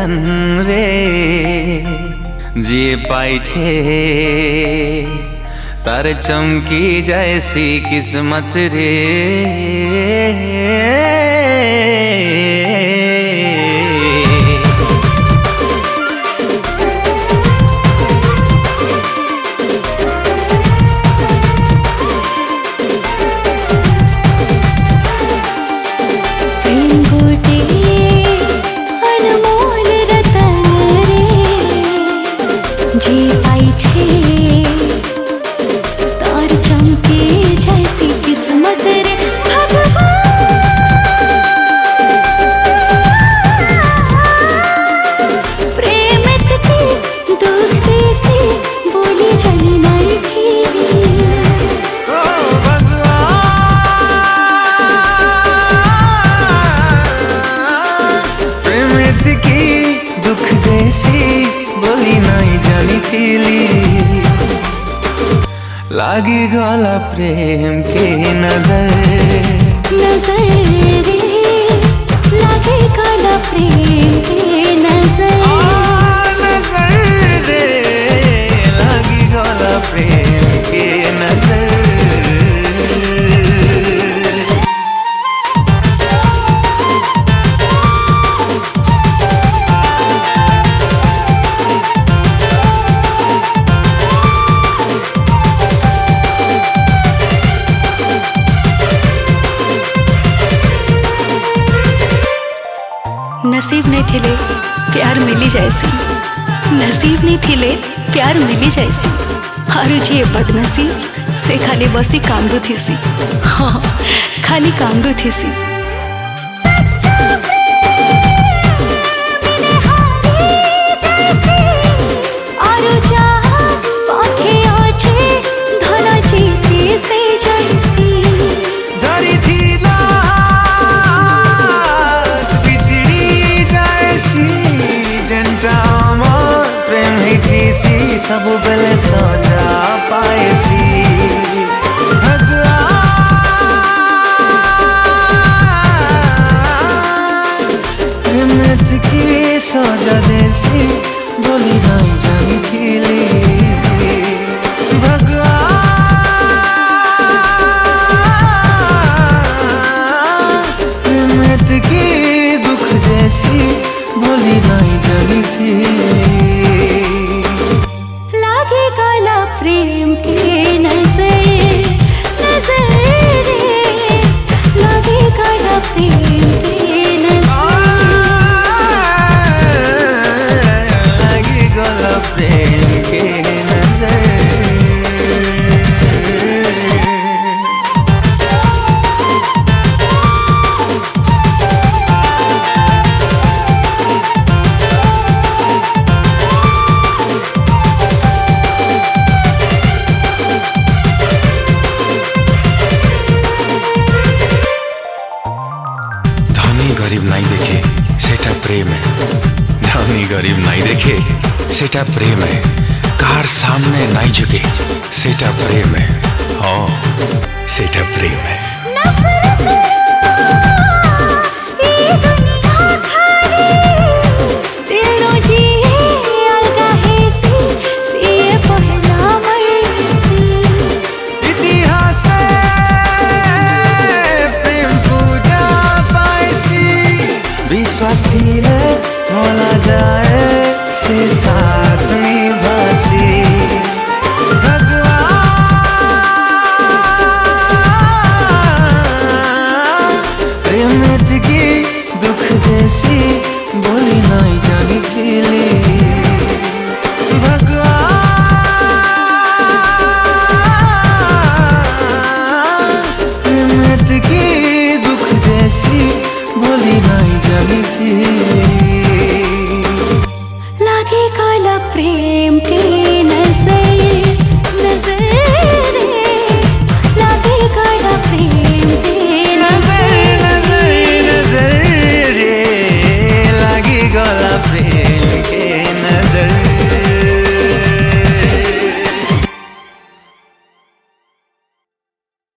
रतन रे जे पाई छे तार चमकी जैसी किस्मत रे। जे पाई छे तार चमके जैसी किस्मत रे प्रेमित के दुख देसी बोली जली नहीं थी। प्रेमित की दुख देसी बोली नहीं जानी थीली लागी गला प्रेम के नजर रे लागी गला प्रेम के नजर रे लागी गला प्रेम के नजर। नसीब नहीं थिले प्यार मिली जैसी, नसीब नहीं थिले प्यार मिली जैसी। हारू जी बदनसीब से खाली बसी कांदू थी सी, हाँ खाली कांदू थी सी। सब बेले सजा पाएसी प्रेमित की सजा देसी बोली नहीं जानी थीली प्रेमित की दुख देसी बोली नहीं जानी थीली प्रेम के नजर रे लागे गला प्रेम के नजर लागे गला प्रेम के नजर। गरीब नहीं देखे सेटा प्रेम है, धनी गरीब नहीं देखे सेटा प्रेम है, कार सामने नहीं झुके सेटा प्रेम है, हाँ सेटा प्रेम है। विश्वास थिले मोला जाए से साथ निभासी प्रेमित की दुख देसी बोली नहीं जानी थीली प्रेमित की दुख देसी बोली नहीं जानी थी लागे गला प्रेम के